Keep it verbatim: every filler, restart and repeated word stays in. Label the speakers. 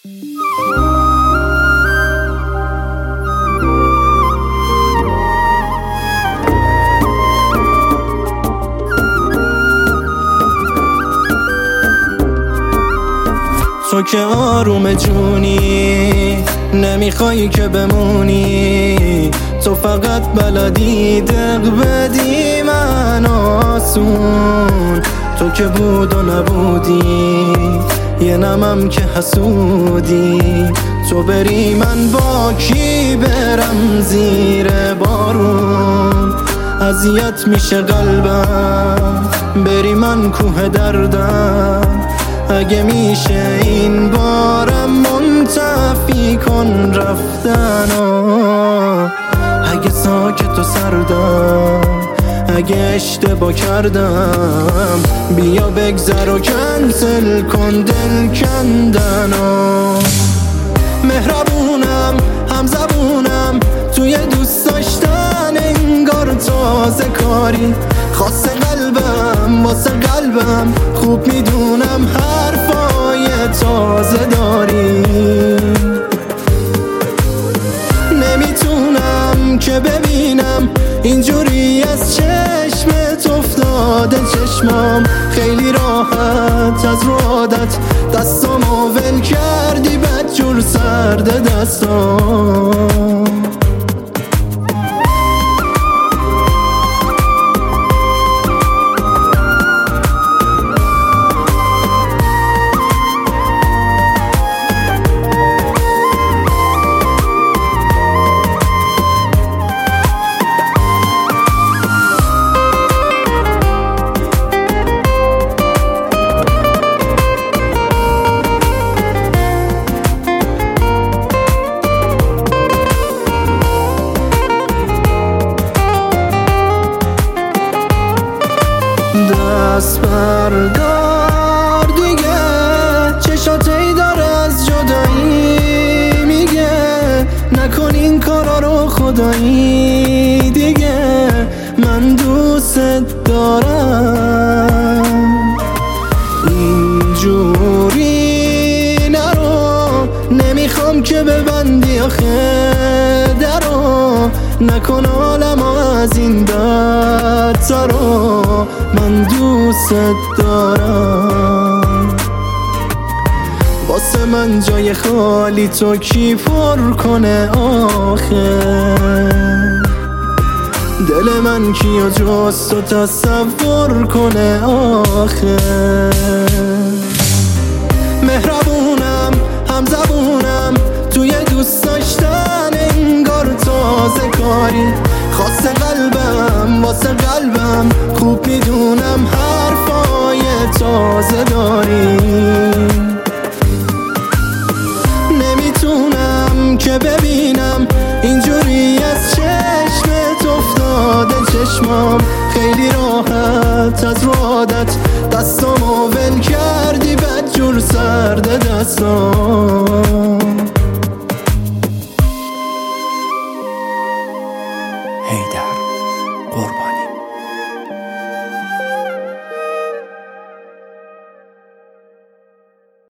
Speaker 1: تو که آروم جونی نمیخوای که بمونی، تو فقط بلدی دق بدی من آسون. تو که بود و نبودی یه نمم که حسودی، تو بری من با کی برم زیر بارون. اذیت میشه قلبم بری من کوه دردم، اگه میشه این بارم منتفی کن رفتنو. اگه ساکت و سردم، اگه اشتباه کردم، بیا بگذر و کنسل کن دل کندنو. مهربونم هم زبونم توی دوست داشتن، انگار تازه کاری خاص قلبم واسه قلبم. خوب میدونم حرفای تازه داری، نمیتونم که ببینم اینجوری از چشمت افتاده چشمام. خیلی راحت از رو عادت دستامو ول کردی، بدجور سرد دستام. دست بردار دیگه، چشات ای داره از جدایی میگه، نکن این کارا رو خدایی دیگه. من دوست دارم اینجوری نرو، نمیخوام که ببندی آخه درو. نکن عالم از این بدترو، من دوست دارم. واسه من جای خالی تو کی پر کنه آخه، دل من کیو جز تو تصور کنه آخه. مهربونم هم زبونم توی دوست داشتن، انگار تازه کاری خاص قلبم واسه قلبم. خوب میدونم حرفای تازه داری، نمیتونم که ببینم اینجوری از چشمت افتاده چشمام. خیلی راحت از رو عادت دستامو ول کردی، بدجور سرد دستام.